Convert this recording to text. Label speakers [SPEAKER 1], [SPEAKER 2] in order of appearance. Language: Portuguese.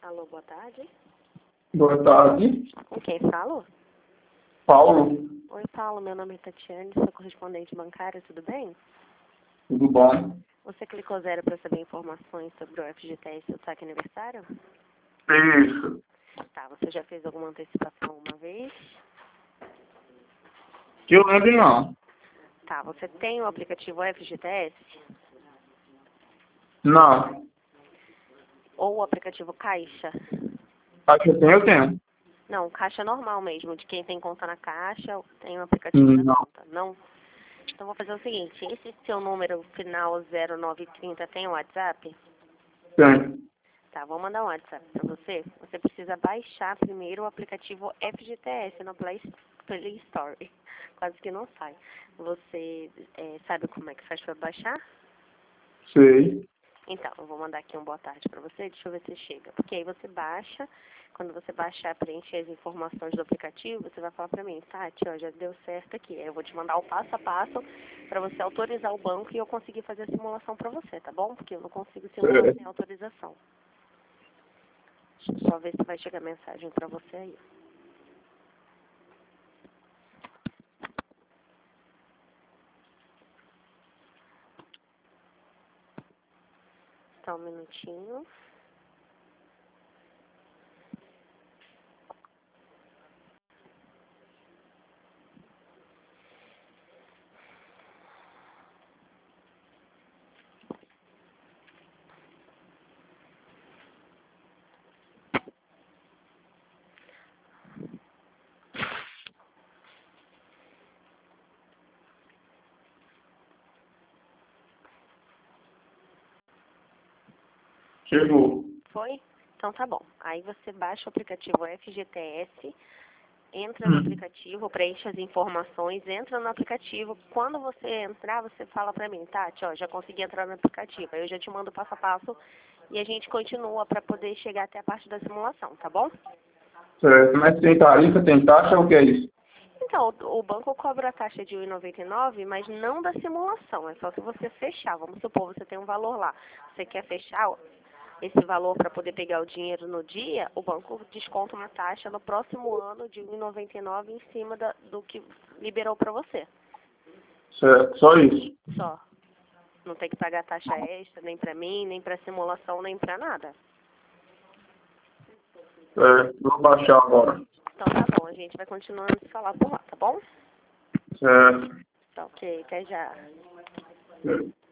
[SPEAKER 1] Alô, boa tarde.
[SPEAKER 2] Boa tarde.
[SPEAKER 1] Com quem falo?
[SPEAKER 2] Paulo,
[SPEAKER 1] Oi, Paulo. Meu nome é Tatiane, sou correspondente bancária, tudo bem?
[SPEAKER 2] tudo bom?
[SPEAKER 1] Você clicou 0 para saber informações sobre o FGTS e o saque aniversário?
[SPEAKER 2] Isso.
[SPEAKER 1] Tá, você já fez alguma antecipação uma vez?
[SPEAKER 2] Que eu lembro não.
[SPEAKER 1] Tá, você tem o aplicativo FGTS?
[SPEAKER 2] Não.
[SPEAKER 1] Ou o aplicativo Caixa?
[SPEAKER 2] Acho que eu tenho.
[SPEAKER 1] Não, Caixa normal mesmo, de quem tem conta na Caixa, tem o aplicativo da
[SPEAKER 2] Não.
[SPEAKER 1] conta. Não? Então vou fazer o seguinte, esse seu número final 0930 tem o WhatsApp?
[SPEAKER 2] Tem.
[SPEAKER 1] Tá, vou mandar um WhatsApp para você. Você precisa baixar primeiro o aplicativo FGTS no Play Store. Quase que não sai. Você sabe como é que faz para baixar?
[SPEAKER 2] Sei.
[SPEAKER 1] Então, eu vou mandar aqui um boa tarde para você. Deixa eu ver se chega. Porque aí você baixa. Quando você baixar, preencher as informações do aplicativo, você vai falar para mim, Tati, ó, já deu certo aqui. Aí eu vou te mandar o passo a passo para você autorizar o banco e eu conseguir fazer a simulação para você, tá bom? Porque eu não consigo simular sem autorização. Deixa eu só ver se vai chegar mensagem para você aí. Só um minutinho.
[SPEAKER 2] Chegou.
[SPEAKER 1] Foi? Então tá bom. Aí você baixa o aplicativo FGTS, entra no aplicativo, preenche as informações, entra no aplicativo. Quando você entrar, você fala pra mim, Tati, ó, já consegui entrar no aplicativo. Aí eu já te mando o passo a passo e a gente continua pra poder chegar até a parte da simulação, tá bom?
[SPEAKER 2] Certo. Mas tem tarifa, tem taxa, o que é isso?
[SPEAKER 1] Então, o banco cobra a taxa de R$ 1,99, mas não da simulação. É só se você fechar. Vamos supor, você tem um valor lá. Você quer fechar esse valor para poder pegar o dinheiro no dia, o banco desconta uma taxa no próximo ano de R$ 1,99 em cima do que liberou para você.
[SPEAKER 2] Certo. Só isso.
[SPEAKER 1] Só. Não tem que pagar taxa extra, nem para mim, nem para simulação, nem para nada.
[SPEAKER 2] Certo. Vou baixar agora.
[SPEAKER 1] Então tá bom, a gente vai continuando a se falar por lá, tá bom?
[SPEAKER 2] Certo.
[SPEAKER 1] Tá ok, até já.
[SPEAKER 2] Certo.